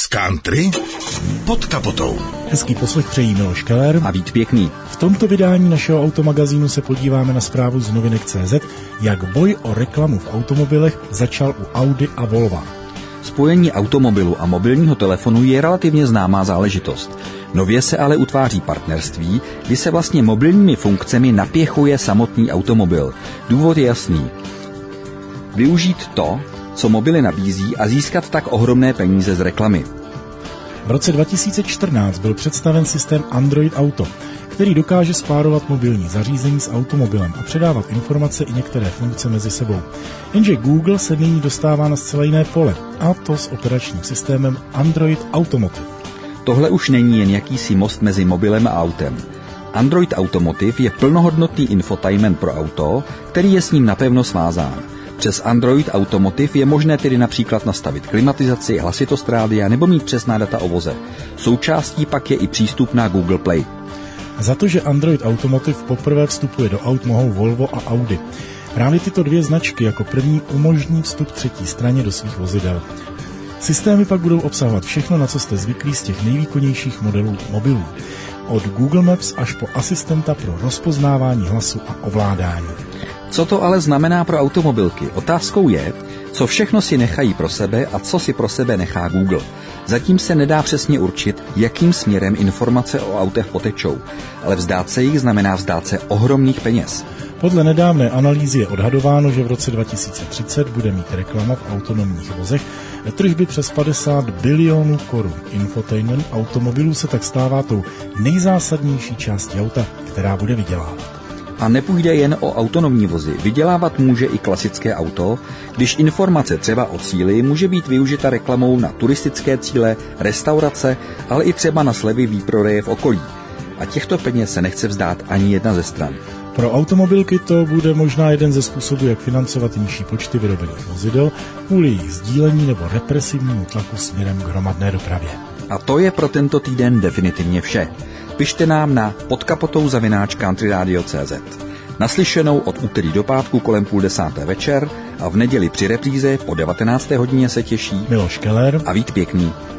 Country pod kapotou. Hezký poslech přejí Miloš Keller a Vít Pěkný. V tomto vydání našeho automagazínu se podíváme na zprávu z novinek.cz, jak boj o reklamu v automobilech začal u Audi a Volva. Spojení automobilu a mobilního telefonu je relativně známá záležitost. Nově se ale utváří partnerství, kdy se vlastně mobilními funkcemi napěchuje samotný automobil. Důvod je jasný. Využít to, co mobily nabízí, a získat tak ohromné peníze z reklamy. V roce 2014 byl představen systém Android Auto, který dokáže spárovat mobilní zařízení s automobilem a předávat informace i některé funkce mezi sebou. Jenže Google se nyní dostává na zcela jiné pole, a to s operačním systémem Android Automotive. Tohle už není jen jakýsi most mezi mobilem a autem. Android Automotive je plnohodnotný infotainment pro auto, který je s ním napevno svázán. Přes Android Automotive je možné tedy například nastavit klimatizaci, hlasitost rádia nebo mít přesná data o voze. Součástí pak je i přístup na Google Play. Za to, že Android Automotive poprvé vstupuje do aut, mohou Volvo a Audi. Právě tyto dvě značky jako první umožní vstup třetí straně do svých vozidel. Systémy pak budou obsahovat všechno, na co jste zvyklí z těch nejvýkonnějších modelů mobilů. Od Google Maps až po asistenta pro rozpoznávání hlasu a ovládání. Co to ale znamená pro automobilky? Otázkou je, co všechno si nechají pro sebe a co si pro sebe nechá Google. Zatím se nedá přesně určit, jakým směrem informace o autech potečou, ale vzdát se jich znamená vzdát se ohromných peněz. Podle nedávné analýzy je odhadováno, že v roce 2030 bude mít reklama v autonomních vozech tržby přes 50 bilionů korun. Infotainment automobilů se tak stává tou nejzásadnější částí auta, která bude vydělávat. A nepůjde jen o autonomní vozy. Vydělávat může i klasické auto, když informace třeba o cíli může být využita reklamou na turistické cíle, restaurace, ale i třeba na slevy výprodeje v okolí. A těchto peněz se nechce vzdát ani jedna ze stran. Pro automobilky to bude možná jeden ze způsobů, jak financovat nižší počty vyrobených vozidel kvůli jejich sdílení nebo represivnímu tlaku směrem k hromadné dopravě. A to je pro tento týden definitivně vše. Pište nám na podkapotou@countryradio.cz. Naslyšenou od úterý do pátku kolem 9:30 večer a v neděli při repríze po 19. hodině se těší Miloš Keller a Vít Pěkný.